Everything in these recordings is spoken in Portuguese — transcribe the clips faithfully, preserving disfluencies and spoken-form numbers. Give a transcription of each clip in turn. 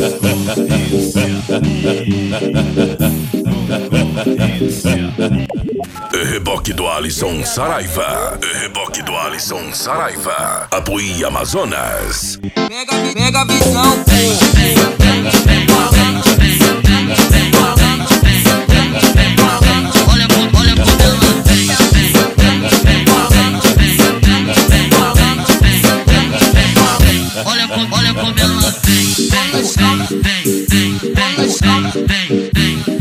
Reboque do Alisson Saraiva. Reboque do Alisson Saraiva. Apoie Amazonas. Pega, pega a visão, olha, olha como ela vem. Olha como, olha como ela vem. Vem, vem, vem, vem, vem.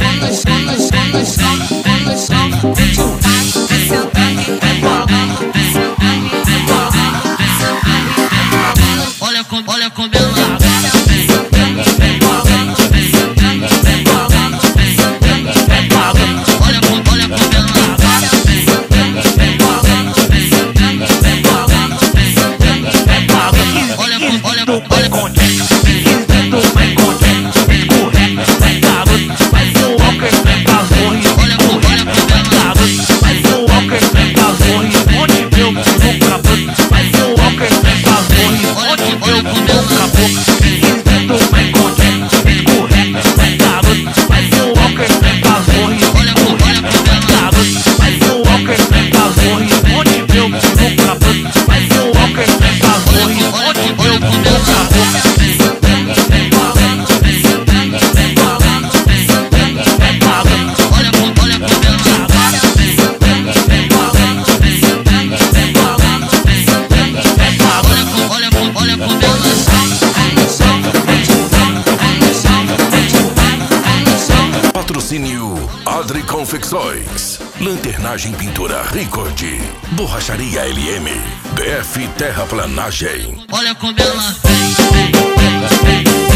Olha como, olha como ela vem. Olha como, olha como ela olha como, olha como, olha como. Patrocínio Adri Confecções, Lanternagem Pintura Record, Borracharia L M, B F Terraplanagem. Olha como ela vem.